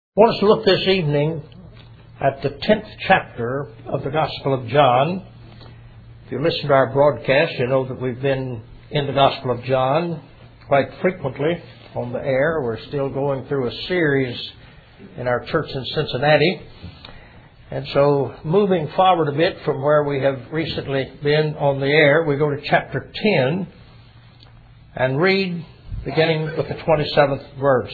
I want us to look this evening at the 10th chapter of the Gospel of John. If you listen to our broadcast, you know that we've been in the Gospel of John quite frequently on the air. We're still going through a series in our church in Cincinnati. And so, moving forward a bit from where we have recently been on the air, we go to chapter 10 and read beginning with the 27th verse.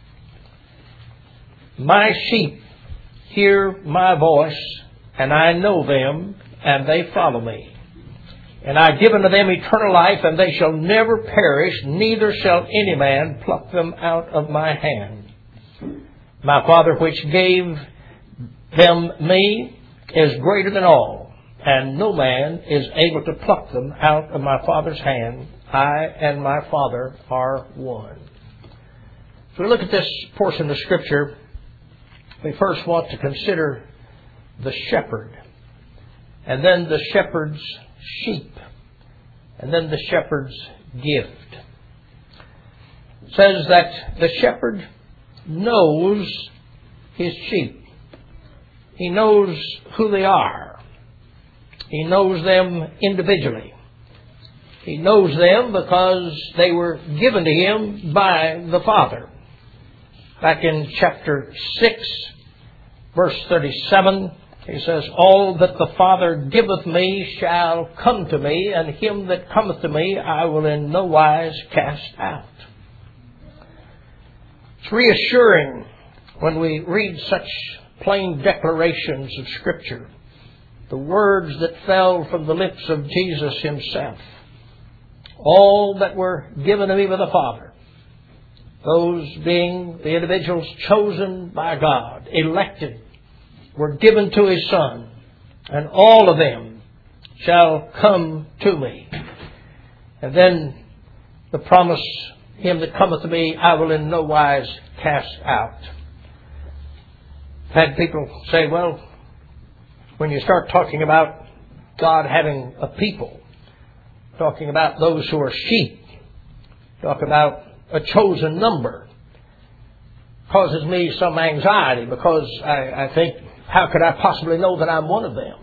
My sheep hear my voice, and I know them, and they follow me. And I give unto them eternal life, and they shall never perish, neither shall any man pluck them out of my hand. My Father which gave them me is greater than all, and no man is able to pluck them out of my Father's hand. I and my Father are one. So we look at this portion of Scripture. We first want to consider the shepherd, and then the shepherd's sheep, and then the shepherd's gift. It says that the shepherd knows his sheep. He knows who they are. He knows them individually. He knows them because they were given to him by the Father. Back in chapter 6, verse 37, he says, All that the Father giveth me shall come to me, and him that cometh to me I will in no wise cast out. It's reassuring when we read such plain declarations of Scripture, the words that fell from the lips of Jesus himself. All that were given to me by the Father, those being the individuals chosen by God, elected, were given to His Son, and all of them shall come to me. And then the promise, him that cometh to me, I will in no wise cast out. I've had people say, well, when you start talking about God having a people, talking about those who are sheep, talk about a chosen number, causes me some anxiety because I think, how could I possibly know that I'm one of them?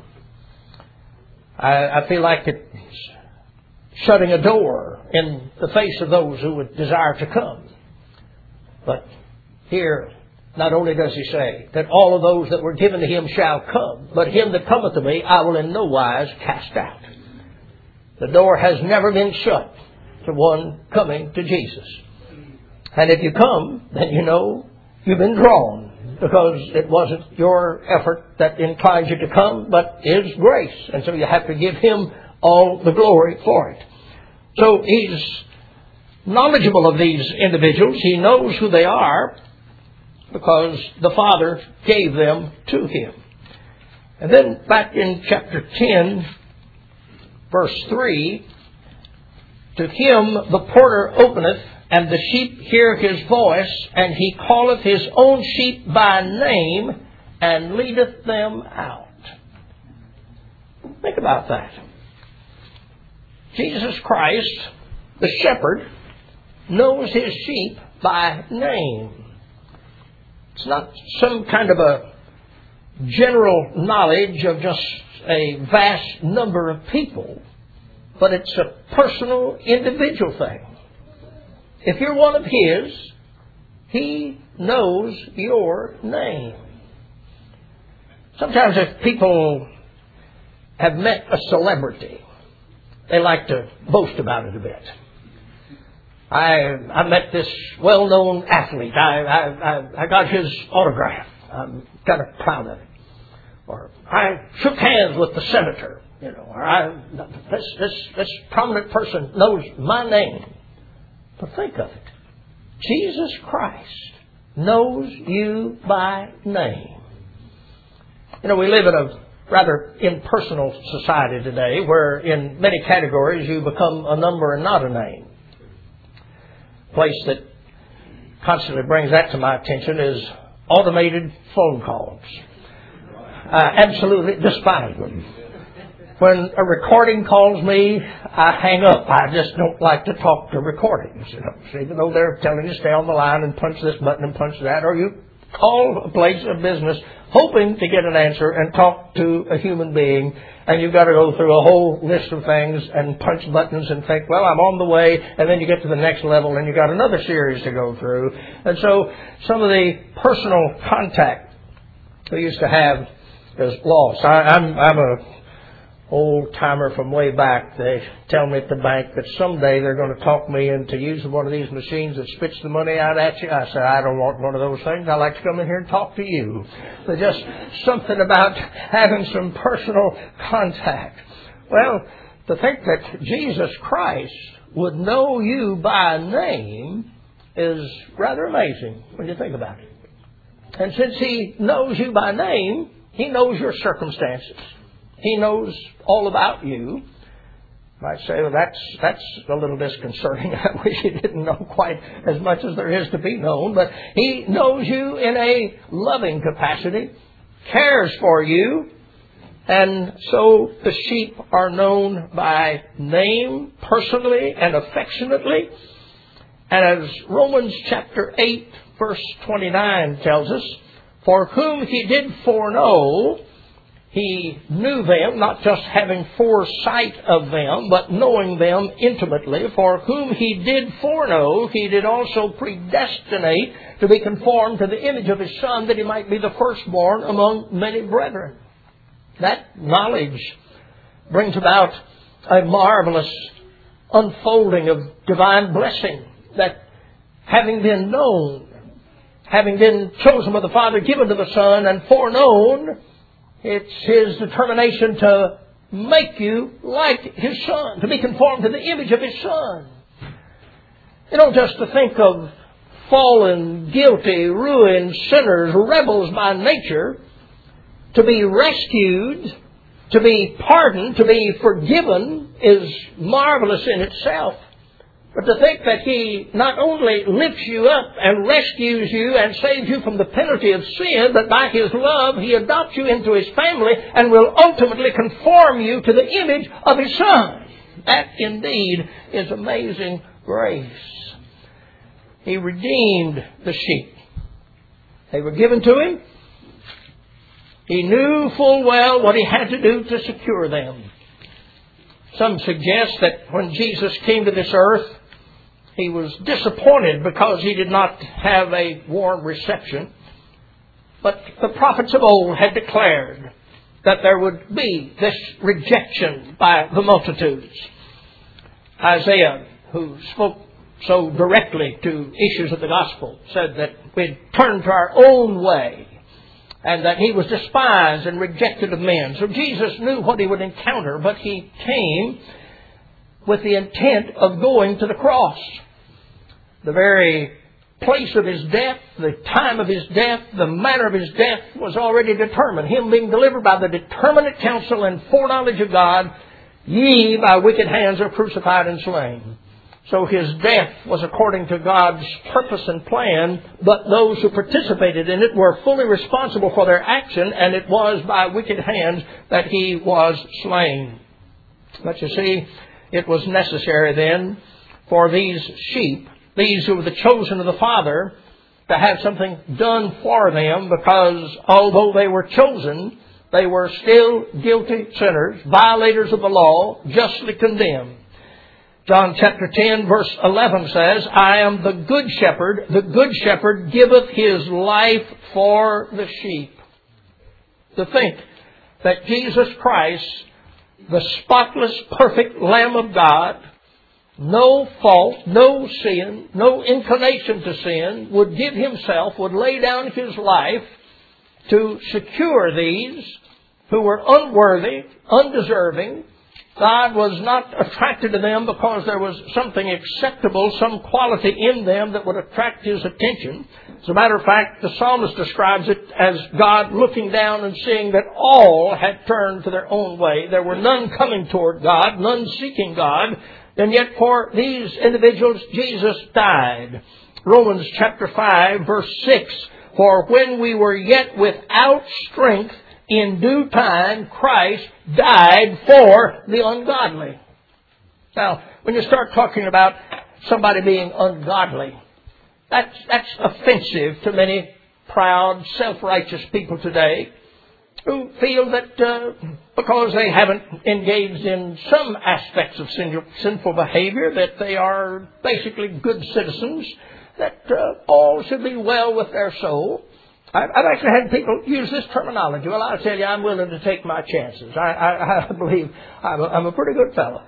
I feel like it's shutting a door in the face of those who would desire to come. But here, not only does he say that all of those that were given to him shall come, but him that cometh to me I will in no wise cast out. The door has never been shut to one coming to Jesus. And if you come, then you know you've been drawn, because it wasn't your effort that inclined you to come, but His grace. And so you have to give Him all the glory for it. So He's knowledgeable of these individuals. He knows who they are because the Father gave them to Him. And then back in chapter 10, verse 3, To him the porter openeth, and the sheep hear his voice, and he calleth his own sheep by name, and leadeth them out. Think about that. Jesus Christ, the shepherd, knows his sheep by name. It's not some kind of a general knowledge of just a vast number of people, but it's a personal, individual thing. If you're one of His, He knows your name. Sometimes if people have met a celebrity, they like to boast about it a bit. I met this well-known athlete. I got his autograph. I'm kind of proud of it. Or I shook hands with the senator. Or this prominent person knows my name. But think of it. Jesus Christ knows you by name. We live in a rather impersonal society today where in many categories you become a number and not a name. A place that constantly brings that to my attention is automated phone calls. I absolutely despise them. When a recording calls me, I hang up. I just don't like to talk to recordings. Even though they're telling you to stay on the line and punch this button and punch that, or you Call a place of business hoping to get an answer and talk to a human being, and you've got to go through a whole list of things and punch buttons and think, well, I'm on the way, and then you get to the next level and you've got another series to go through. And so some of the personal contact we used to have is lost. I'm a old-timer from way back. They tell me at the bank that someday they're going to talk me into using one of these machines that spits the money out at you. I said, I don't want one of those things. I like to come in here and talk to you. There's just something about having some personal contact. Well, to think that Jesus Christ would know you by name is rather amazing when you think about it. And since He knows you by name, He knows your circumstances. He knows all about you. You might say, well, that's a little disconcerting. I wish He didn't know quite as much as there is to be known. But He knows you in a loving capacity, cares for you, and so the sheep are known by name, personally and affectionately. And as Romans chapter 8, verse 29 tells us, for whom He did foreknow, He knew them, not just having foresight of them, but knowing them intimately. For whom He did foreknow, He did also predestinate to be conformed to the image of His Son, that He might be the firstborn among many brethren. That knowledge brings about a marvelous unfolding of divine blessing, that having been known, having been chosen by the Father, given to the Son, and foreknown, it's His determination to make you like His Son, to be conformed to the image of His Son. You know, just to think of fallen, guilty, ruined sinners, rebels by nature, to be rescued, to be pardoned, to be forgiven is marvelous in itself. But to think that He not only lifts you up and rescues you and saves you from the penalty of sin, but by His love He adopts you into His family and will ultimately conform you to the image of His Son. That indeed is amazing grace. He redeemed the sheep. They were given to Him. He knew full well what He had to do to secure them. Some suggest that when Jesus came to this earth, He was disappointed because He did not have a warm reception. But the prophets of old had declared that there would be this rejection by the multitudes. Isaiah, who spoke so directly to issues of the gospel, said that we'd turn to our own way and that He was despised and rejected of men. So Jesus knew what He would encounter, but He came with the intent of going to the cross. The very place of His death, the time of His death, the manner of His death was already determined. Him being delivered by the determinate counsel and foreknowledge of God, ye by wicked hands are crucified and slain. So His death was according to God's purpose and plan, but those who participated in it were fully responsible for their action, and it was by wicked hands that He was slain. But you see, it was necessary then for these sheep, these who were the chosen of the Father, to have something done for them, because although they were chosen, they were still guilty sinners, violators of the law, justly condemned. John chapter 10 verse 11 says, I am the good shepherd. The good shepherd giveth his life for the sheep. To think that Jesus Christ, the spotless, perfect Lamb of God, no fault, no sin, no inclination to sin, would give Himself, would lay down His life to secure these who were unworthy, undeserving. God was not attracted to them because there was something acceptable, some quality in them that would attract His attention. As a matter of fact, the psalmist describes it as God looking down and seeing that all had turned to their own way. There were none coming toward God, none seeking God. And yet for these individuals, Jesus died. Romans chapter 5, verse 6, for when we were yet without strength, in due time, Christ died for the ungodly. Now, when you start talking about somebody being ungodly, that's offensive to many proud, self-righteous people today who feel that because they haven't engaged in some aspects of sinful behavior, that they are basically good citizens, that all should be well with their soul. I've actually had people use this terminology. Well, I'll tell you, I'm willing to take my chances. I believe I'm a pretty good fellow.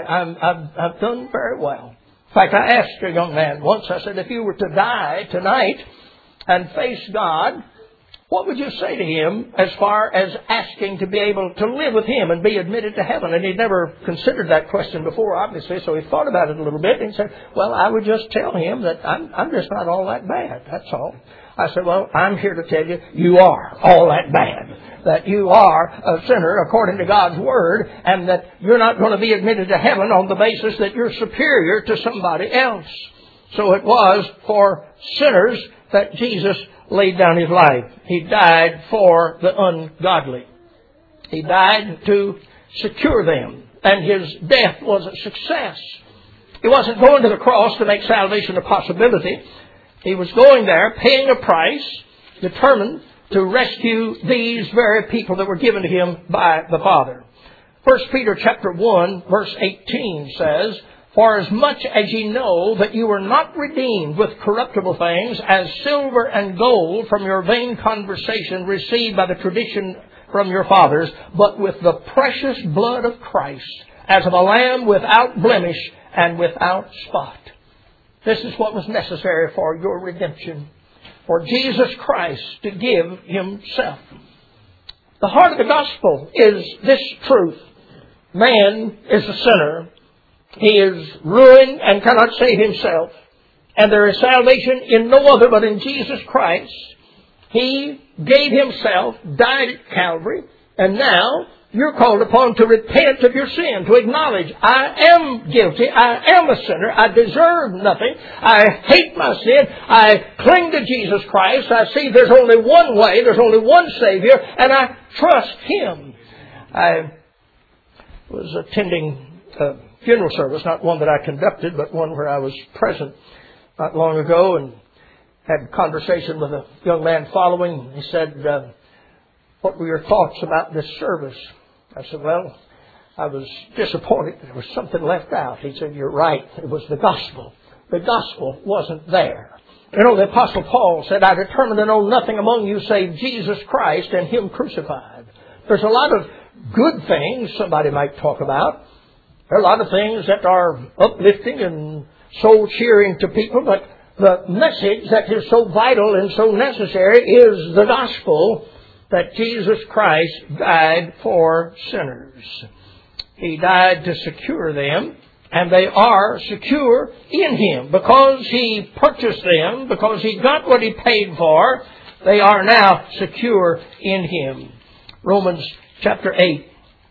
I've done very well. In fact, I asked a young man once, I said, if you were to die tonight and face God, what would you say to Him as far as asking to be able to live with Him and be admitted to heaven? And he'd never considered that question before, obviously, so he thought about it a little bit and he said, well, I would just tell Him that I'm just not all that bad, that's all. I said, well, I'm here to tell you, you are all that bad. That you are a sinner according to God's Word, and that you're not going to be admitted to heaven on the basis that you're superior to somebody else. So it was for sinners that Jesus laid down His life. He died for the ungodly. He died to secure them, and His death was a success. He wasn't going to the cross to make salvation a possibility. He was going there, paying a price, determined to rescue these very people that were given to Him by the Father. 1 Peter chapter 1, verse 18 says, for as much as ye know that you were not redeemed with corruptible things, as silver and gold from your vain conversation received by the tradition from your fathers, but with the precious blood of Christ, as of a lamb without blemish and without spot. This is what was necessary for your redemption, for Jesus Christ to give Himself. The heart of the gospel is this truth. Man is a sinner. He is ruined and cannot save himself. And there is salvation in no other but in Jesus Christ. He gave Himself, died at Calvary, and now you're called upon to repent of your sin, to acknowledge, I am guilty, I am a sinner, I deserve nothing, I hate my sin, I cling to Jesus Christ, I see there's only one way, there's only one Savior, and I trust Him. I was attending a funeral service, not one that I conducted, but one where I was present not long ago, and had a conversation with a young man following. He said, what were your thoughts about this service? I said, well, I was disappointed. There was something left out. He said, you're right. It was the gospel. The gospel wasn't there. You know, the Apostle Paul said, I determined to know nothing among you save Jesus Christ and Him crucified. There's a lot of good things somebody might talk about. There are a lot of things that are uplifting and soul cheering to people, but the message that is so vital and so necessary is the gospel, that Jesus Christ died for sinners. He died to secure them, and they are secure in Him. Because He purchased them, because He got what He paid for, they are now secure in Him. Romans chapter 8.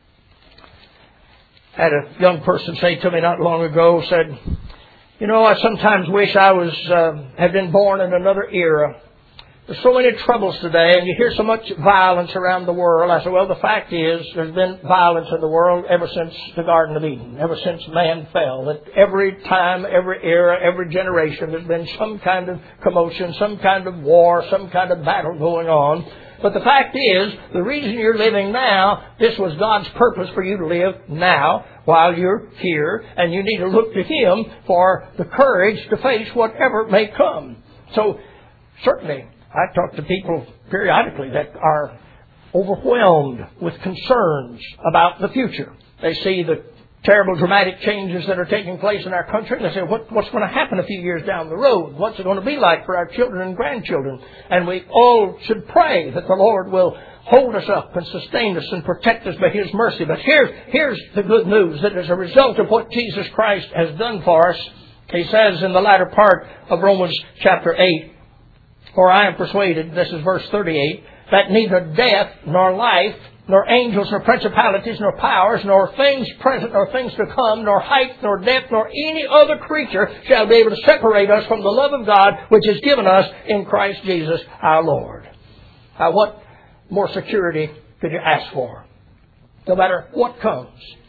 I had a young person say to me not long ago, said, you know, I sometimes wish I had been born in another era. There's so many troubles today, and you hear so much violence around the world. I said, well, the fact is, there's been violence in the world ever since the Garden of Eden, ever since man fell. That every time, every era, every generation, there's been some kind of commotion, some kind of war, some kind of battle going on. But the fact is, the reason you're living now, this was God's purpose for you to live now while you're here, and you need to look to Him for the courage to face whatever may come. So, certainly, I talk to people periodically that are overwhelmed with concerns about the future. They see the terrible dramatic changes that are taking place in our country, and they say, what's going to happen a few years down the road? What's it going to be like for our children and grandchildren? And we all should pray that the Lord will hold us up and sustain us and protect us by His mercy. But here's the good news, that as a result of what Jesus Christ has done for us, He says in the latter part of Romans chapter 8, for I am persuaded, this is verse 38, that neither death nor life, nor angels, nor principalities, nor powers, nor things present, nor things to come, nor height, nor depth, nor any other creature shall be able to separate us from the love of God which is given us in Christ Jesus our Lord. Now, what more security could you ask for? No matter what comes,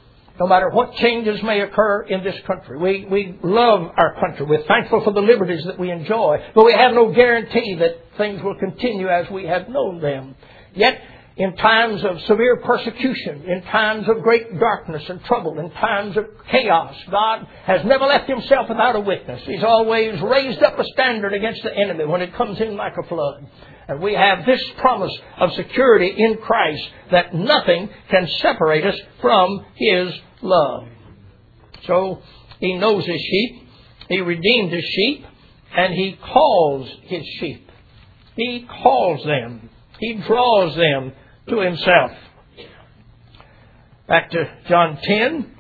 no matter what changes may occur in this country. We love our country. We're thankful for the liberties that we enjoy. But we have no guarantee that things will continue as we have known them. Yet, in times of severe persecution, in times of great darkness and trouble, in times of chaos, God has never left Himself without a witness. He's always raised up a standard against the enemy when it comes in like a flood. And we have this promise of security in Christ that nothing can separate us from His love. So, He knows His sheep, He redeemed His sheep, and He calls His sheep. He calls them. He draws them to Himself. Back to John 10,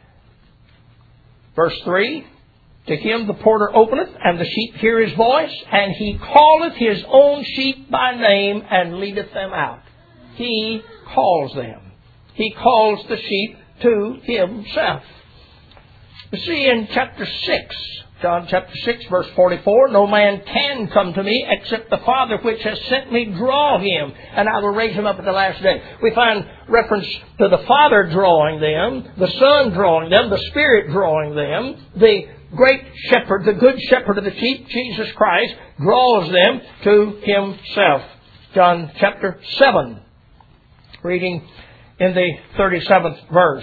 verse 3. To Him the porter openeth, and the sheep hear His voice, and He calleth His own sheep by name, and leadeth them out. He calls them. He calls the sheep to Himself. You see in chapter 6, John chapter 6, verse 44, no man can come to me except the Father which has sent me draw him, and I will raise him up at the last day. We find reference to the Father drawing them, the Son drawing them, the Spirit drawing them, the great shepherd, the good shepherd of the sheep, Jesus Christ, draws them to Himself. John chapter 7, reading in the 37th verse.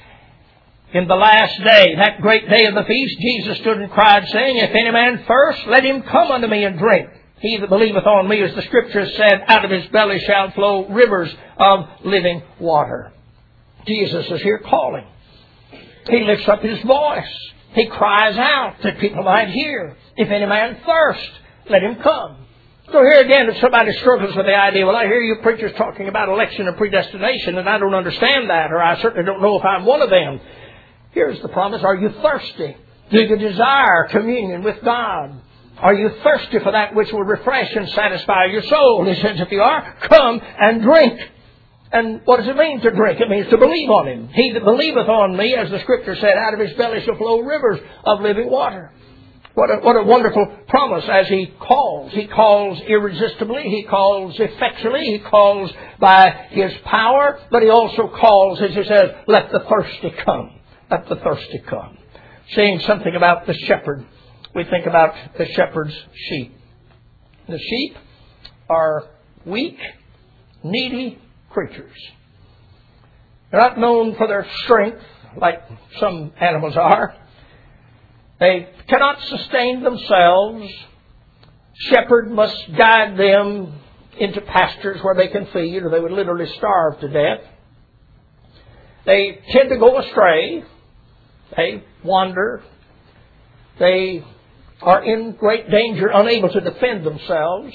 In the last day, that great day of the feast, Jesus stood and cried, saying, If any man thirst, let him come unto me and drink. He that believeth on me, as the Scripture said, out of his belly shall flow rivers of living water. Jesus is here calling. He lifts up His voice. He cries out that people might hear. If any man thirst, let him come. So here again, if somebody struggles with the idea, well, I hear you preachers talking about election and predestination, and I don't understand that, or I certainly don't know if I'm one of them. Here's the promise. Are you thirsty? Do you desire communion with God? Are you thirsty for that which will refresh and satisfy your soul? He says, if you are, come and drink. And what does it mean to drink? It means to believe on Him. He that believeth on me, as the Scripture said, out of his belly shall flow rivers of living water. What a wonderful promise as He calls. He calls irresistibly. He calls effectually. He calls by His power. But He also calls, as He says, let the thirsty come. Let the thirsty come. Saying something about the shepherd, we think about the shepherd's sheep. The sheep are weak, needy creatures. They're not known for their strength like some animals are. They cannot sustain themselves. Shepherd must guide them into pastures where they can feed, or they would literally starve to death. They tend to go astray. They wander. They are in great danger, unable to defend themselves.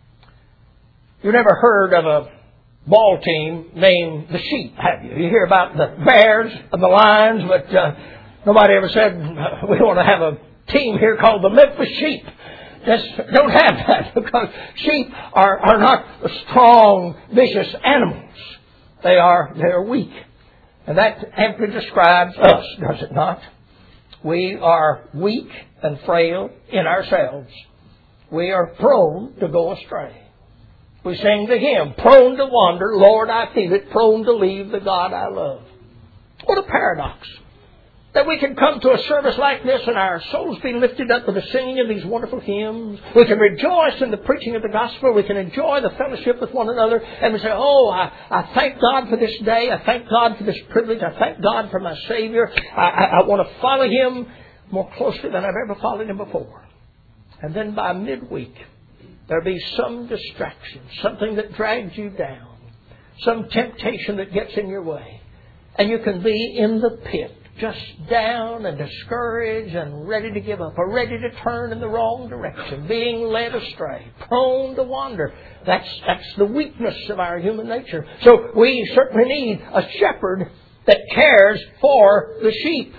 You've never heard of a ball team named the Sheep, have you? You hear about the Bears and the Lions, but nobody ever said, we want to have a team here called the Memphis Sheep. Just don't have that, because sheep are not strong, vicious animals. They're weak. And that amply describes us, does it not? We are weak and frail in ourselves. We are prone to go astray. We sing the hymn, prone to wander, Lord, I feel it, prone to leave the God I love. What a paradox. That we can come to a service like this and our souls be lifted up with the singing of these wonderful hymns. We can rejoice in the preaching of the gospel. We can enjoy the fellowship with one another. And we say, oh, I thank God for this day. I thank God for this privilege. I thank God for my Savior. I want to follow Him more closely than I've ever followed Him before. And then by midweek, there'll be some distraction, something that drags you down, some temptation that gets in your way. And you can be in the pit, just down and discouraged and ready to give up, or ready to turn in the wrong direction, being led astray, prone to wander. That's the weakness of our human nature. So we certainly need a shepherd that cares for the sheep.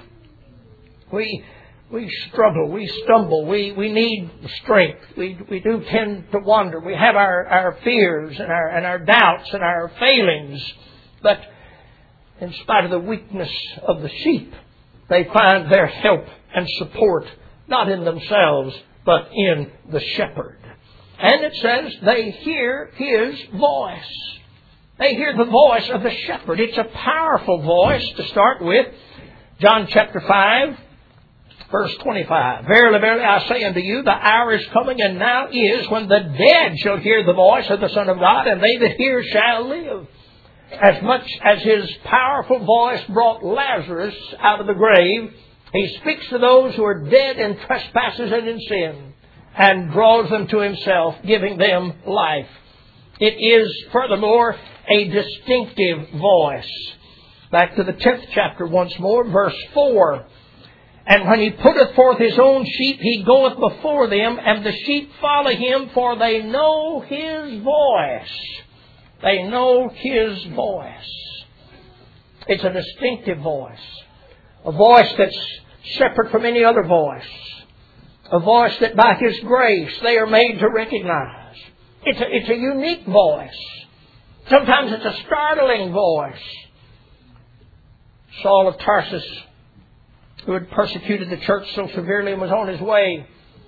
We struggle, we stumble, we need strength. We do tend to wander. We have our fears and our doubts and our failings. But in spite of the weakness of the sheep, they find their help and support not in themselves, but in the shepherd. And it says they hear His voice. They hear the voice of the shepherd. It's a powerful voice to start with. John chapter 5, verse 25. Verily, verily, I say unto you, the hour is coming, and now is, when the dead shall hear the voice of the Son of God, and they that hear shall live. As much as His powerful voice brought Lazarus out of the grave, He speaks to those who are dead in trespasses and in sin, and draws them to Himself, giving them life. It is, furthermore, a distinctive voice. Back to the 10th chapter once more, verse 4. And when He putteth forth His own sheep, He goeth before them, and the sheep follow Him, for they know His voice. They know His voice. It's a distinctive voice. A voice that's separate from any other voice. A voice that by His grace they are made to recognize. It's a unique voice. Sometimes it's a startling voice. Saul of Tarsus, who had persecuted the church so severely and was on his way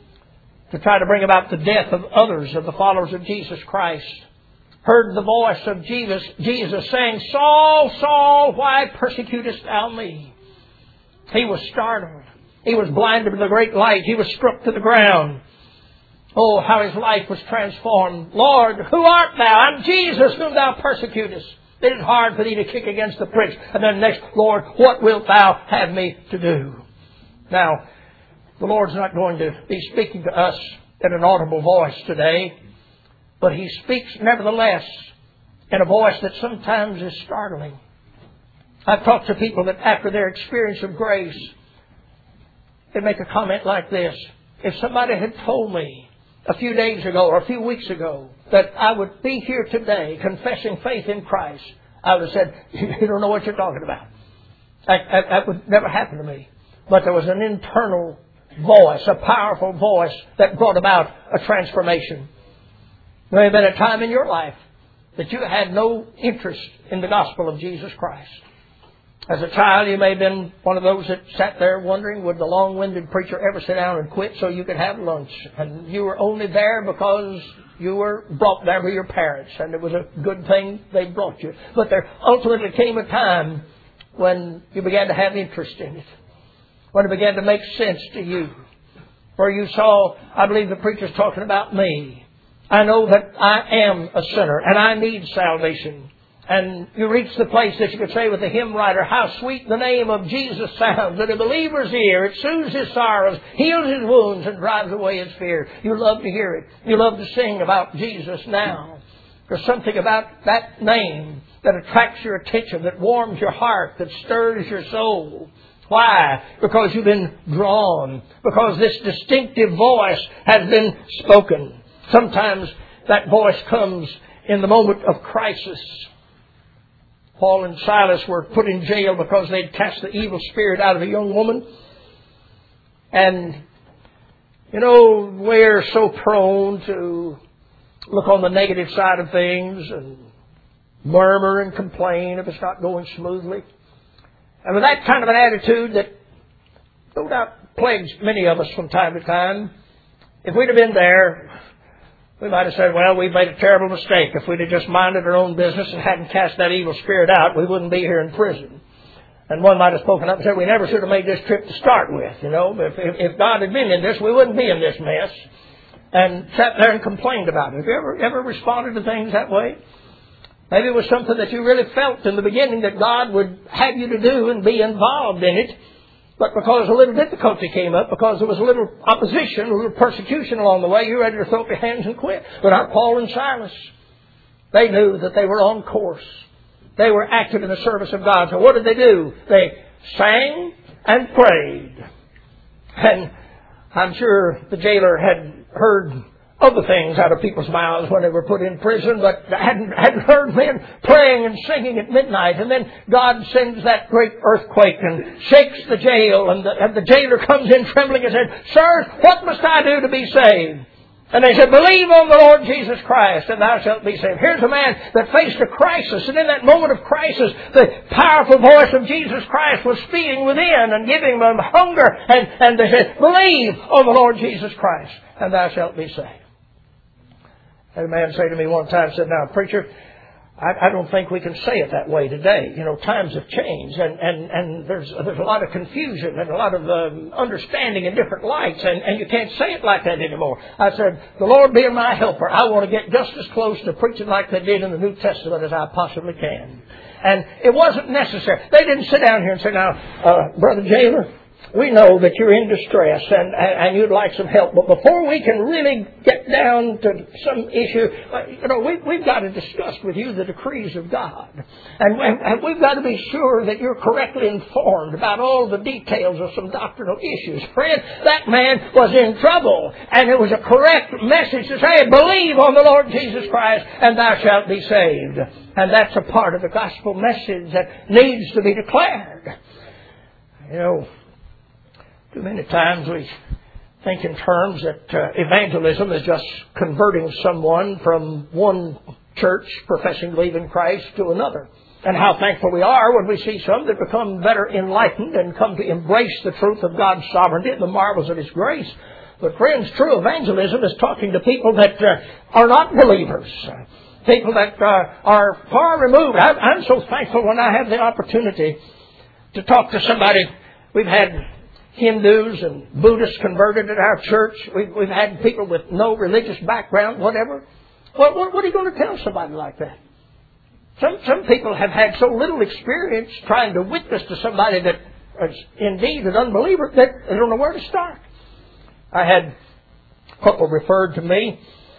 to try to bring about the death of others, of the followers of Jesus Christ, heard the voice of Jesus saying, Saul, Saul, why persecutest thou me? He was startled. He was blinded with the great light. He was struck to the ground. Oh, how his life was transformed. Lord, who art thou? I'm Jesus whom thou persecutest. It is hard for thee to kick against the pricks. And then next, Lord, what wilt thou have me to do? Now, the Lord's not going to be speaking to us in an audible voice today, but He speaks nevertheless in a voice that sometimes is startling. I've talked to people that after their experience of grace, they make a comment like this. If somebody had told me a few days ago or a few weeks ago that I would be here today confessing faith in Christ, I would have said, you don't know what you're talking about. That would never happen to me. But there was an internal voice, a powerful voice that brought about a transformation. There may have been a time in your life that you had no interest in the gospel of Jesus Christ. As a child, you may have been one of those that sat there wondering, would the long-winded preacher ever sit down and quit so you could have lunch? And you were only there because you were brought there by your parents, and it was a good thing they brought you. But there ultimately came a time when you began to have interest in it, when it began to make sense to you, where you saw, I believe the preacher's talking about me. I know that I am a sinner, and I need salvation. And you reach the place that you could say with the hymn writer, how sweet the name of Jesus sounds in a believer's ear. It soothes his sorrows, heals his wounds, and drives away his fear. You love to hear it. You love to sing about Jesus now. There's something about that name that attracts your attention, that warms your heart, that stirs your soul. Why? Because you've been drawn. Because this distinctive voice has been spoken. Sometimes that voice comes in the moment of crisis. Paul and Silas were put in jail because they'd cast the evil spirit out of a young woman. And, you know, we're so prone to look on the negative side of things and murmur and complain if it's not going smoothly. And with that kind of an attitude that no doubt plagues many of us from time to time, if we'd have been there, we might have said, well, we made a terrible mistake. If we'd have just minded our own business and hadn't cast that evil spirit out, we wouldn't be here in prison. And one might have spoken up and said, we never should have made this trip to start with. You know, if God had been in this, we wouldn't be in this mess. And sat there and complained about it. Have you ever responded to things that way? Maybe it was something that you really felt in the beginning that God would have you to do and be involved in it. But because a little difficulty came up, because there was a little opposition, a little persecution along the way, you're ready to throw up your hands and quit. But not Paul and Silas. They knew that they were on course. They were active in the service of God. So what did they do? They sang and prayed. And I'm sure the jailer had heard other things out of people's mouths when they were put in prison, but hadn't heard men praying and singing at midnight. And then God sends that great earthquake and shakes the jail, and the jailer comes in trembling and said, Sir, what must I do to be saved? And they said, believe on the Lord Jesus Christ, and thou shalt be saved. Here's a man that faced a crisis, and in that moment of crisis, the powerful voice of Jesus Christ was speaking within and giving them hunger. And they said, believe on the Lord Jesus Christ, and thou shalt be saved. Had a man say to me one time, said, now, preacher, I don't think we can say it that way today. You know, times have changed, and there's a lot of confusion and a lot of understanding in different lights, and you can't say it like that anymore. I said, the Lord being my helper, I want to get just as close to preaching like they did in the New Testament as I possibly can. And it wasn't necessary. They didn't sit down here and say, now, Brother Jailer, we know that you're in distress and you'd like some help, but before we can really get down to some issue, you know, we've got to discuss with you the decrees of God. And we've got to be sure that you're correctly informed about all the details of some doctrinal issues. Friend, that man was in trouble, and it was a correct message to say, believe on the Lord Jesus Christ, and thou shalt be saved. And that's a part of the gospel message that needs to be declared. You know, too many times we think in terms that evangelism is just converting someone from one church professing to believe in Christ to another. And how thankful we are when we see some that become better enlightened and come to embrace the truth of God's sovereignty and the marvels of His grace. But friends, true evangelism is talking to people that are not believers. People that are far removed. I'm so thankful when I have the opportunity to talk to somebody. We've had Hindus and Buddhists converted at our church. We've had people with no religious background, whatever. What are you going to tell somebody like that? Some people have had so little experience trying to witness to somebody that is indeed an unbeliever that they don't know where to start. I had a couple referred to me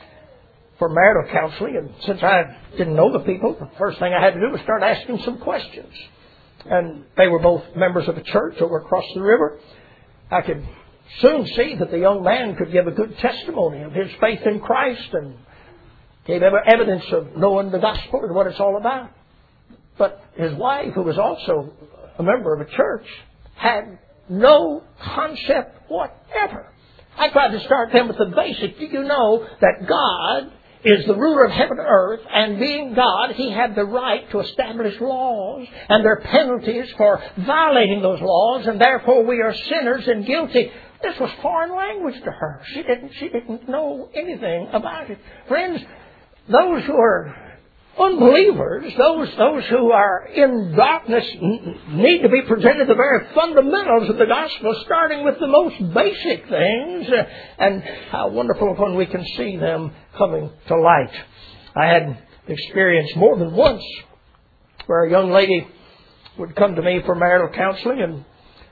for marital counseling, and since I didn't know the people, the first thing I had to do was start asking some questions. And they were both members of a church over across the river. I could soon see that the young man could give a good testimony of his faith in Christ and gave evidence of knowing the gospel and what it's all about. But his wife, who was also a member of a church, had no concept whatever. I tried to start them with the basic. Do you know that God is the ruler of heaven and earth, and being God, He had the right to establish laws, and there are penalties for violating those laws, and therefore we are sinners and guilty. This was foreign language to her. She didn't know anything about it. Friends, those who are unbelievers, those who are in darkness, need to be presented the very fundamentals of the gospel, starting with the most basic things. And how wonderful when we can see them coming to light. I had experienced more than once where a young lady would come to me for marital counseling, and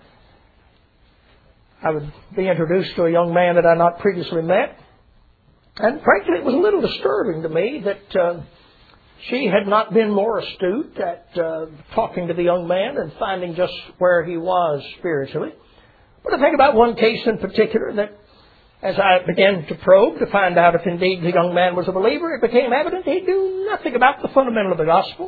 I would be introduced to a young man that I had not previously met. And frankly, it was a little disturbing to me that she had not been more astute at talking to the young man and finding just where he was spiritually. But I think about one case in particular that as I began to probe to find out if indeed the young man was a believer, it became evident he knew nothing about the fundamental of the gospel.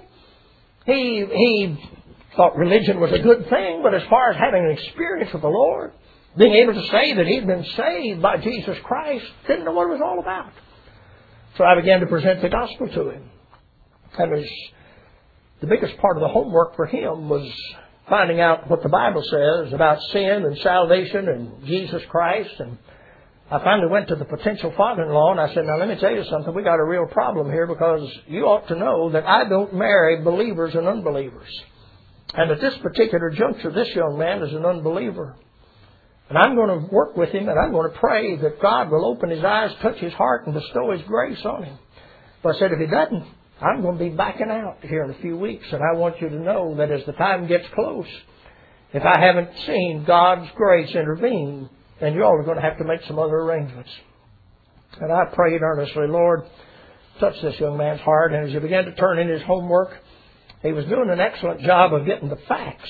He thought religion was a good thing, but as far as having an experience with the Lord, being able to say that he'd been saved by Jesus Christ, didn't know what it was all about. So I began to present the gospel to him. And the biggest part of the homework for him was finding out what the Bible says about sin and salvation and Jesus Christ. And I finally went to the potential father-in-law and I said, now let me tell you something. We got a real problem here because you ought to know that I don't marry believers and unbelievers. And at this particular juncture, this young man is an unbeliever. And I'm going to work with him and I'm going to pray that God will open his eyes, touch his heart, and bestow His grace on him. But I said, if he doesn't, I'm going to be backing out here in a few weeks. And I want you to know that as the time gets close, if I haven't seen God's grace intervene, then you all are going to have to make some other arrangements. And I prayed earnestly, Lord, touch this young man's heart. And as he began to turn in his homework, he was doing an excellent job of getting the facts.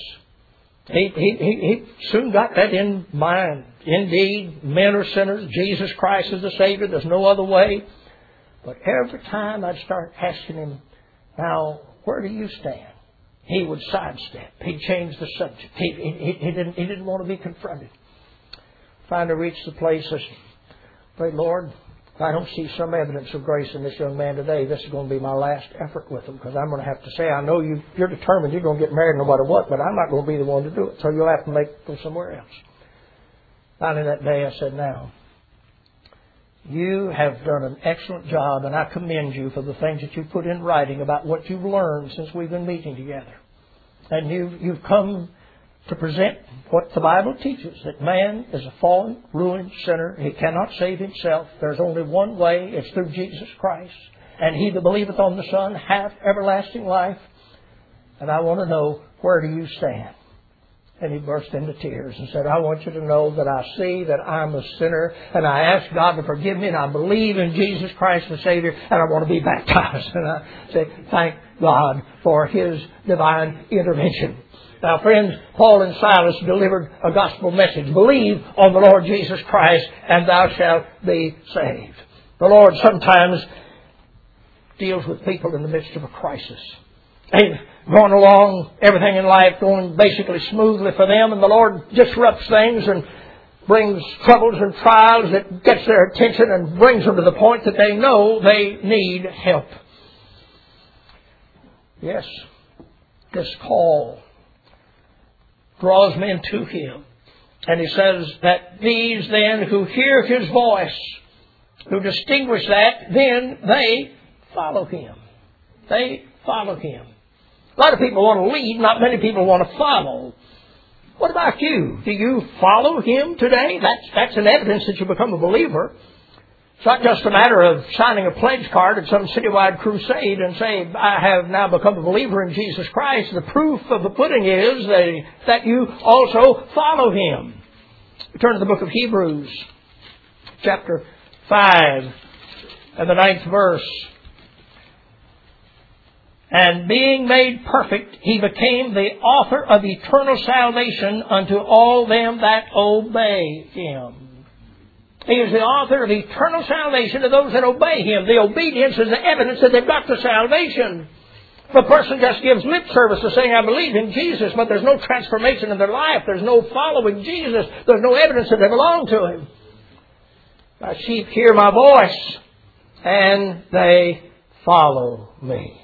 He soon got that in mind. Indeed, men are sinners. Jesus Christ is the Savior. There's no other way. But every time I'd start asking him, now, where do you stand? He would sidestep. He'd change the subject. He didn't want to be confronted. Finally reached the place, I prayed, Lord, if I don't see some evidence of grace in this young man today, this is going to be my last effort with him, because I'm going to have to say, I know you're determined you're going to get married no matter what, but I'm not going to be the one to do it, so you'll have to go somewhere else. Finally that day I said, now, You have done an excellent job, and I commend you for the things that you've put in writing about what you've learned since we've been meeting together. And you've come to present what the Bible teaches, that man is a fallen, ruined sinner. He cannot save himself. There's only one way. It's through Jesus Christ. And he that believeth on the Son hath everlasting life. And I want to know, where do you stand? And he burst into tears and said, I want you to know that I see that I'm a sinner, and I ask God to forgive me, and I believe in Jesus Christ the Savior, and I want to be baptized. And I say, thank God for His divine intervention. Now, friends, Paul and Silas delivered a gospel message. Believe on the Lord Jesus Christ, and thou shalt be saved. The Lord sometimes deals with people in the midst of a crisis. They've gone along, everything in life going basically smoothly for them, and the Lord disrupts things and brings troubles and trials that gets their attention and brings them to the point that they know they need help. Yes, this call draws men to Him. And He says that these then who hear His voice, who distinguish that, then they follow Him. They follow Him. A lot of people want to lead, not many people want to follow. What about you? Do you follow Him today? That's an evidence that you become a believer. It's not just a matter of signing a pledge card at some citywide crusade and say, I have now become a believer in Jesus Christ. The proof of the pudding is that you also follow Him. We turn to the book of Hebrews, chapter 5, and the 9th verse. And being made perfect, He became the author of eternal salvation unto all them that obey Him. He is the author of eternal salvation to those that obey Him. The obedience is the evidence that they've got the salvation. If a person just gives lip service to saying, I believe in Jesus, but there's no transformation in their life, there's no following Jesus, there's no evidence that they belong to Him. My sheep hear my voice, and they follow me.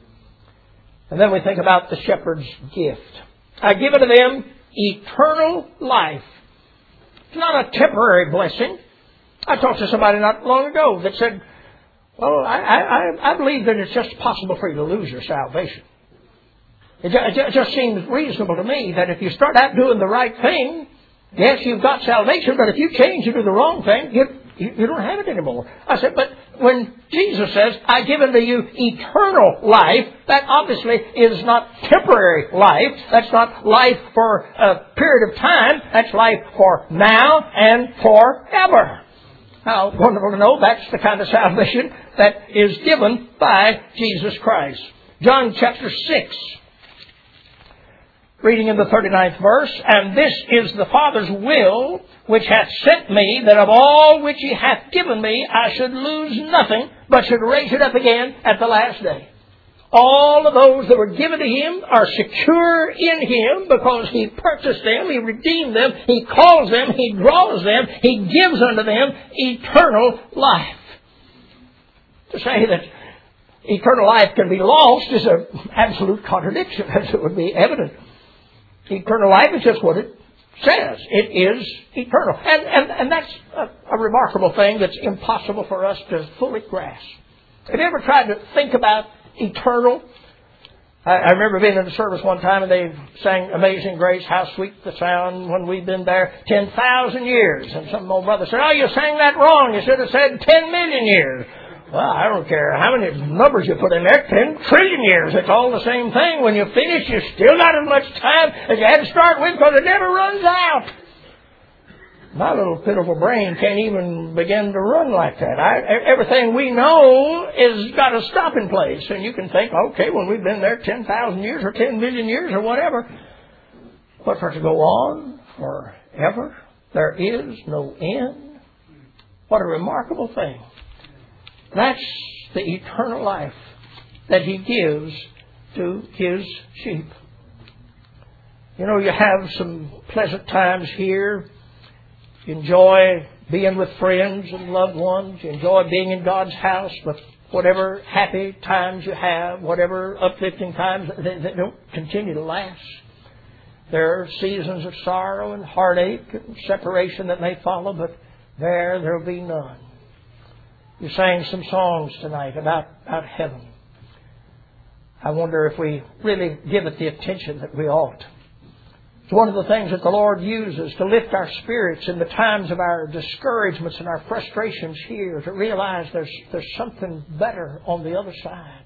And then we think about the shepherd's gift. I give unto them eternal life. It's not a temporary blessing. I talked to somebody not long ago that said, well, I believe that it's just possible for you to lose your salvation. It just seems reasonable to me that if you start out doing the right thing, yes, you've got salvation, but if you change and do the wrong thing, you don't have it anymore. I said, but when Jesus says, I give unto you eternal life, that obviously is not temporary life. That's not life for a period of time. That's life for now and forever. How wonderful to know that's the kind of salvation that is given by Jesus Christ. John chapter 6. Reading in the 39th verse, and this is the Father's will, which hath sent me, that of all which He hath given me, I should lose nothing, but should raise it up again at the last day. All of those that were given to Him are secure in Him because He purchased them, He redeemed them, He calls them, He draws them, He gives unto them eternal life. To say that eternal life can be lost is an absolute contradiction, as it would be evident. Eternal life is just what it says. It is eternal. And that's a remarkable thing that's impossible for us to fully grasp. Have you ever tried to think about eternal? I remember being in the service one time and they sang Amazing Grace, how sweet the sound when we've been there 10,000 years. And some old brother said, oh, you sang that wrong. You should have said 10 million years. Well, I don't care how many numbers you put in there, 10 trillion years. It's all the same thing. When you finish, you still got as much time as you had to start with because it never runs out. My little pitiful brain can't even begin to run like that. Everything we know is got a stopping place. And you can think, okay, when we've been there 10,000 years or 10 million years or whatever. But for it to go on forever, there is no end. What a remarkable thing. That's the eternal life that He gives to His sheep. You know, you have some pleasant times here. You enjoy being with friends and loved ones. You enjoy being in God's house. But whatever happy times you have, whatever uplifting times, they don't continue to last. There are seasons of sorrow and heartache and separation that may follow, but there'll be none. You sang some songs tonight about heaven. I wonder if we really give it the attention that we ought. It's one of the things that the Lord uses to lift our spirits in the times of our discouragements and our frustrations here, to realize there's something better on the other side.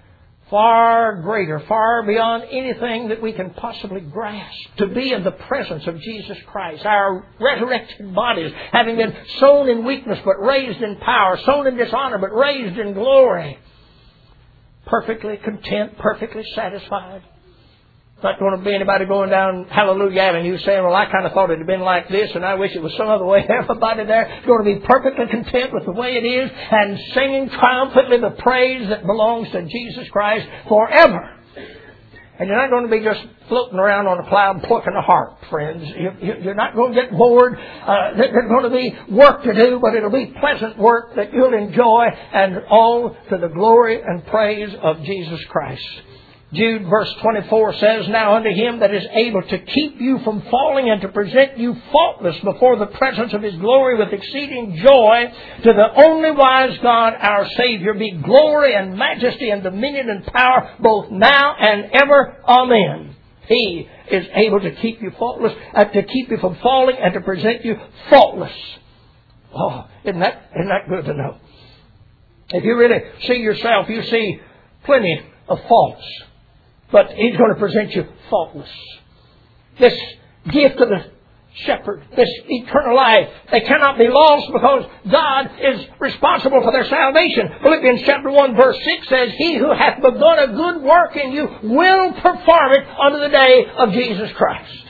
Far greater, far beyond anything that we can possibly grasp. To be in the presence of Jesus Christ. Our resurrected bodies, having been sown in weakness but raised in power. Sown in dishonor but raised in glory. Perfectly content, perfectly satisfied. Not going to be anybody going down Hallelujah Avenue saying, well, I kind of thought it had been like this and I wish it was some other way. Everybody there is going to be perfectly content with the way it is and singing triumphantly the praise that belongs to Jesus Christ forever. And you're not going to be just floating around on a cloud plucking a harp, friends. You're not going to get bored. There's going to be work to do, but it'll be pleasant work that you'll enjoy, and all to the glory and praise of Jesus Christ. Jude verse 24 says, now unto Him that is able to keep you from falling and to present you faultless before the presence of His glory with exceeding joy, to the only wise God our Savior be glory and majesty and dominion and power both now and ever. Amen. He is able to keep you faultless, to keep you from falling and to present you faultless. Oh, isn't that good to know? If you really see yourself, you see plenty of faults. But He's going to present you faultless. This gift of the shepherd, this eternal life, they cannot be lost because God is responsible for their salvation. Philippians chapter 1 verse 6 says, He who hath begun a good work in you will perform it unto the day of Jesus Christ.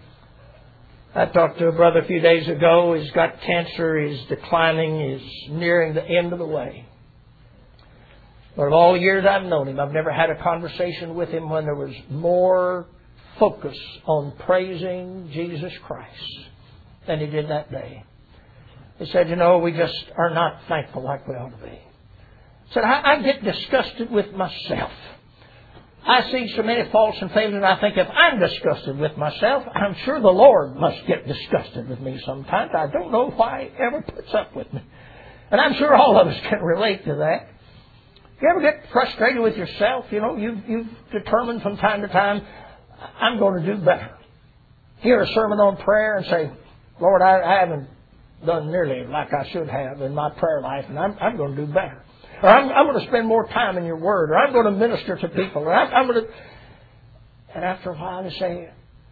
I talked to a brother a few days ago. He's got cancer. He's declining. He's nearing the end of the way. But of all the years I've known him, I've never had a conversation with him when there was more focus on praising Jesus Christ than he did that day. He said, we just are not thankful like we ought to be. He said, I get disgusted with myself. I see so many faults and failures, and I think if I'm disgusted with myself, I'm sure the Lord must get disgusted with me sometimes. I don't know why He ever puts up with me. And I'm sure all of us can relate to that. You ever get frustrated with yourself? You've determined from time to time, I'm going to do better. Hear a sermon on prayer and say, Lord, I haven't done nearly like I should have in my prayer life, and I'm going to do better. Or I'm going to spend more time in your Word, or I'm going to minister to people, or I'm going to... And after a while, they say,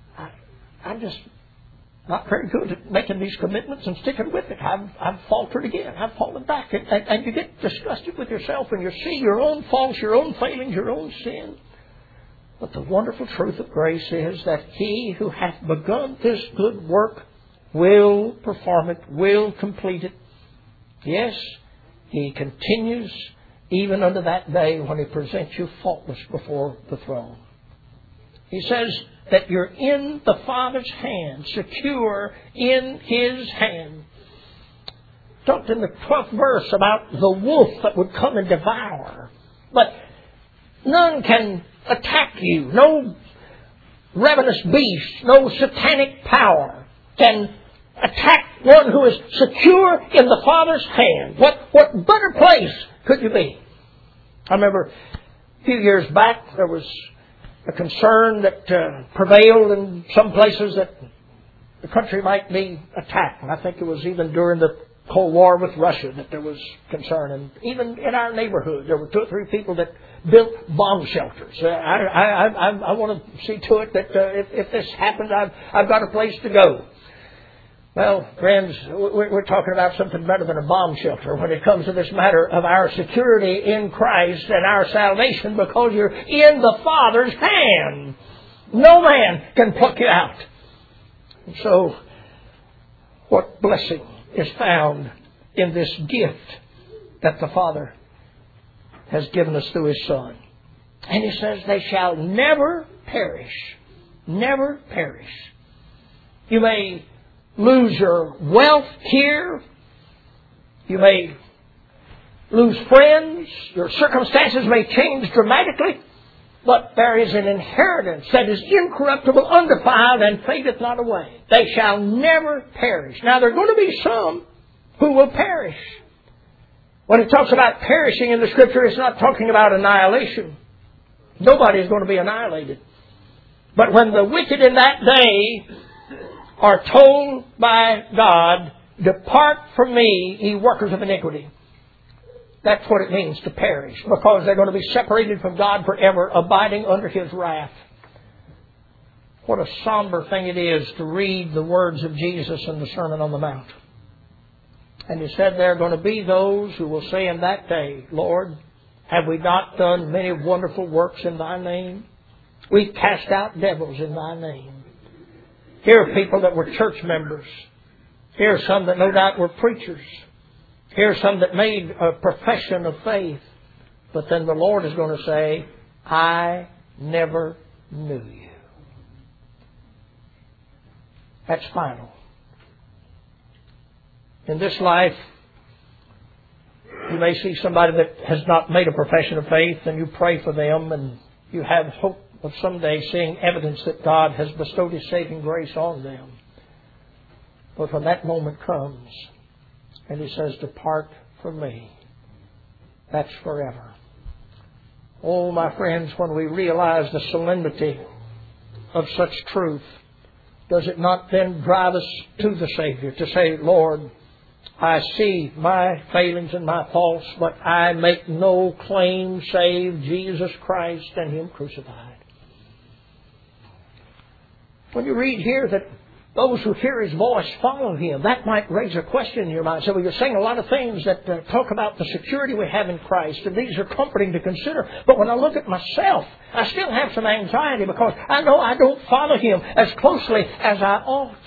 I'm just not very good at making these commitments and sticking with it. I've faltered again. I've fallen back. And you get disgusted with yourself and you see your own faults, your own failings, your own sin. But the wonderful truth of grace is that He who hath begun this good work will perform it, will complete it. Yes, He continues even unto that day when He presents you faultless before the throne. He says that you're in the Father's hand, secure in His hand. Talked in the 12th verse about the wolf that would come and devour. But none can attack you. No ravenous beast, no satanic power can attack one who is secure in the Father's hand. What better place could you be? I remember a few years back there was a concern that prevailed in some places that the country might be attacked. And I think it was even during the Cold War with Russia that there was concern. And even in our neighborhood, there were 2 or 3 people that built bomb shelters. I want to see to it that if this happens, I've got a place to go. Well, friends, we're talking about something better than a bomb shelter when it comes to this matter of our security in Christ and our salvation, because you're in the Father's hand. No man can pluck you out. And so, what blessing is found in this gift that the Father has given us through His Son. And He says, they shall never perish. Never perish. You may lose your wealth here. You may lose friends. Your circumstances may change dramatically. But there is an inheritance that is incorruptible, undefiled, and fadeth not away. They shall never perish. Now, there are going to be some who will perish. When it talks about perishing in the Scripture, it's not talking about annihilation. Nobody is going to be annihilated. But when the wicked in that day are told by God, "Depart from me, ye workers of iniquity," that's what it means to perish, because they're going to be separated from God forever, abiding under His wrath. What a somber thing it is to read the words of Jesus in the Sermon on the Mount. And He said there are going to be those who will say in that day, "Lord, have we not done many wonderful works in Thy name? We've cast out devils in Thy name." Here are people that were church members. Here are some that no doubt were preachers. Here are some that made a profession of faith. But then the Lord is going to say, "I never knew you." That's final. In this life, you may see somebody that has not made a profession of faith, and you pray for them, and you have hope of someday seeing evidence that God has bestowed His saving grace on them. But when that moment comes, and He says, "Depart from me," that's forever. Oh, my friends, when we realize the solemnity of such truth, does it not then drive us to the Savior to say, "Lord, I see my failings and my faults, but I make no claim save Jesus Christ and Him crucified"? When you read here that those who hear His voice follow Him, that might raise a question in your mind. So you're saying a lot of things that talk about the security we have in Christ, and these are comforting to consider. But when I look at myself, I still have some anxiety because I know I don't follow Him as closely as I ought.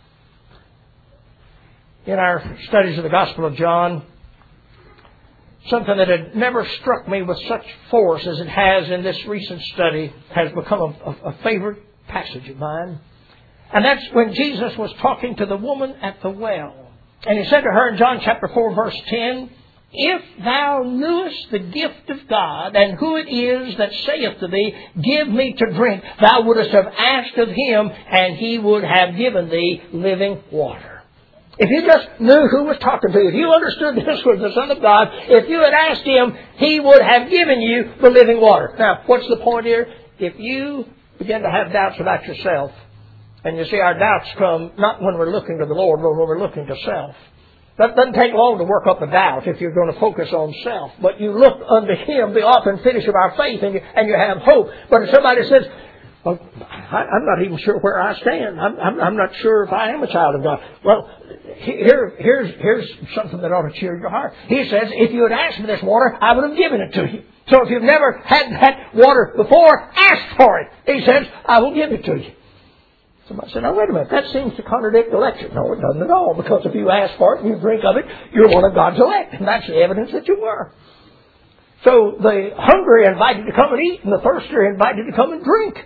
In our studies of the Gospel of John, something that had never struck me with such force as it has in this recent study has become a favorite passage of mine. And that's when Jesus was talking to the woman at the well. And He said to her in John chapter 4, verse 10, "If thou knewest the gift of God, and who it is that saith to thee, Give me to drink, thou wouldest have asked of Him, and He would have given thee living water." If you just knew who was talking to you, if you understood this was the Son of God, if you had asked Him, He would have given you the living water. Now, what's the point here? If you begin to have doubts about yourself, and you see our doubts come not when we're looking to the Lord, but when we're looking to self. That doesn't take long to work up a doubt if you're going to focus on self. But you look unto Him, the author and finisher of our faith, and you have hope. But if somebody says, "Well, I'm not even sure where I stand. I'm not sure if I am a child of God." Well, here's something that ought to cheer your heart. He says, "If you had asked me this water, I would have given it to you." So if you've never had that water before, ask for it. He says, "I will give it to you." Somebody said, "Now wait a minute, that seems to contradict the election." No, it doesn't at all, because if you ask for it and you drink of it, you're one of God's elect, and that's the evidence that you were. So the hungry are invited to come and eat, and the thirsty are invited to come and drink.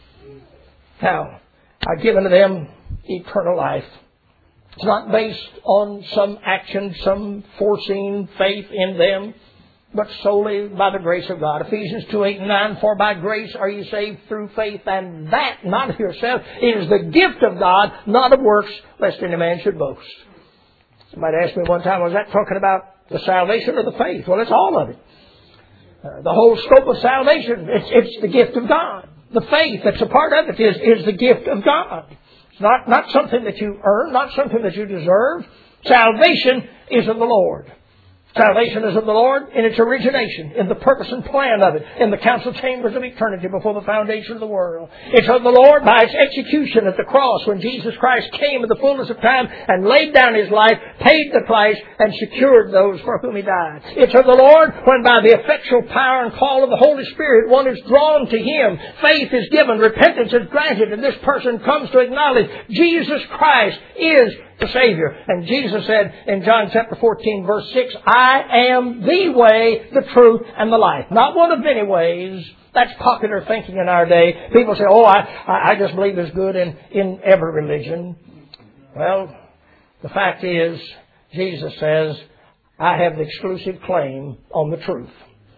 Now, I've given to them eternal life. It's not based on some action, some foreseen faith in them, but solely by the grace of God. Ephesians 2:8-9, "For by grace are you saved through faith, and that not of yourself. It is the gift of God, not of works, lest any man should boast." Somebody asked me one time, was that talking about the salvation or the faith? Well, it's all of it. The whole scope of salvation, it's the gift of God. The faith that's a part of it is the gift of God. It's not something that you earn, not something that you deserve. Salvation is of the Lord. Salvation is of the Lord in its origination, in the purpose and plan of it, in the council chambers of eternity before the foundation of the world. It's of the Lord by its execution at the cross when Jesus Christ came in the fullness of time and laid down His life, paid the price, and secured those for whom He died. It's of the Lord when by the effectual power and call of the Holy Spirit one is drawn to Him, faith is given, repentance is granted, and this person comes to acknowledge Jesus Christ is the Savior. And Jesus said in John chapter 14, verse 6, "I am the way, the truth, and the life." Not one of many ways. That's popular thinking in our day. People say, "Oh, I just believe there's good in every religion." Well, the fact is, Jesus says, "I have the exclusive claim on the truth."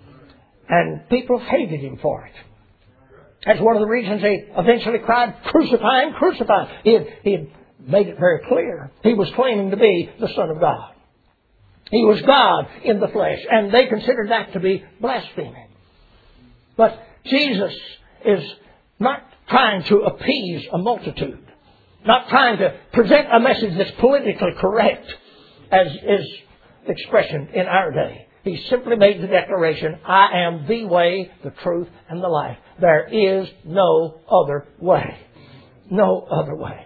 And people hated Him for it. That's one of the reasons they eventually cried, "Crucify Him, crucify Him." He had made it very clear. He was claiming to be the Son of God. He was God in the flesh, and they considered that to be blasphemy. But Jesus is not trying to appease a multitude, not trying to present a message that's politically correct, as is expression in our day. He simply made the declaration, I am the way, the truth, and the life. There is no other way. No other way.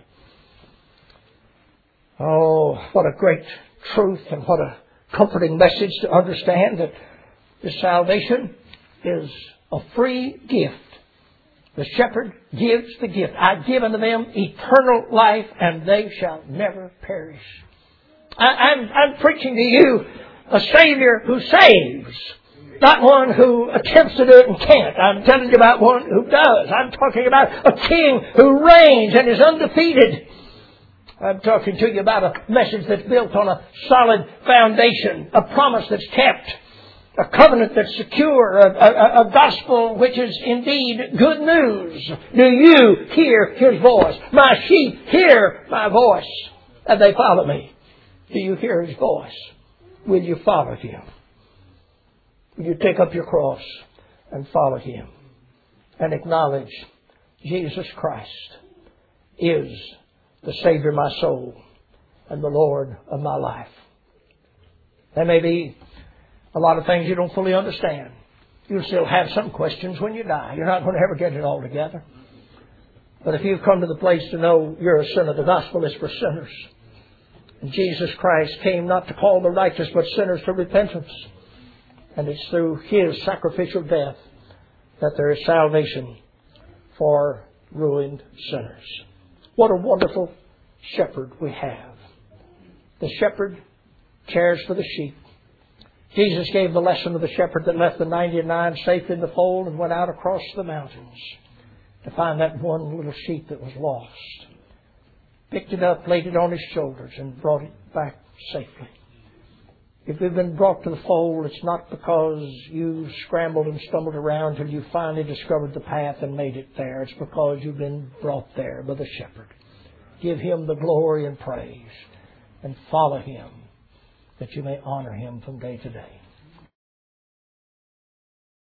Oh, what a great truth and what a comforting message to understand that this salvation is a free gift. The shepherd gives the gift. I give unto them eternal life, and they shall never perish. I'm preaching to you a Savior who saves, not one who attempts to do it and can't. I'm telling you about one who does. I'm talking about a King who reigns and is undefeated. I'm talking to you about a message that's built on a solid foundation, a promise that's kept, a covenant that's secure, a gospel which is indeed good news. Do you hear His voice? My sheep hear my voice, and they follow me. Do you hear His voice? Will you follow Him? Will you take up your cross and follow Him and acknowledge Jesus Christ is the Savior of my soul and the Lord of my life? There may be a lot of things you don't fully understand. You'll still have some questions when you die. You're not going to ever get it all together. But if you've come to the place to know you're a sinner, the gospel is for sinners. And Jesus Christ came not to call the righteous, but sinners to repentance. And it's through His sacrificial death that there is salvation for ruined sinners. What a wonderful shepherd we have. The shepherd cares for the sheep. Jesus gave the lesson of the shepherd that left the 99 safe in the fold and went out across the mountains to find that one little sheep that was lost. Picked it up, laid it on His shoulders, and brought it back safely. If we've been brought to the fold, it's not because you scrambled and stumbled around till you finally discovered the path and made it there. It's because you've been brought there by the shepherd. Give Him the glory and praise and follow Him that you may honor Him from day to day.